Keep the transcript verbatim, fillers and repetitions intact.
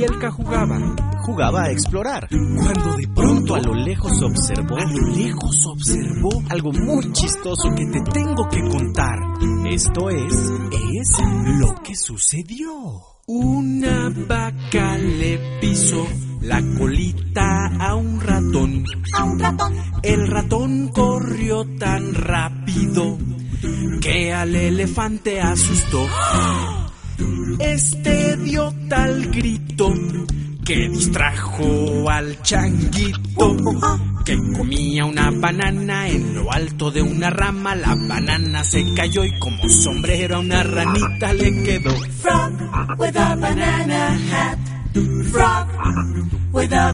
Fielka jugaba, jugaba a explorar, cuando de pronto a lo lejos observó, a lo lejos observó algo muy chistoso que te tengo que contar. Esto es, es lo que sucedió. Una vaca le pisó la colita a un ratón. A un ratón. El ratón corrió tan rápido que al elefante asustó. Este dio tal grito que distrajo al changuito, que comía una banana en lo alto de una rama. La banana se cayó y como sombrero a una ranita le quedó. Frog with a banana hat. Frog with a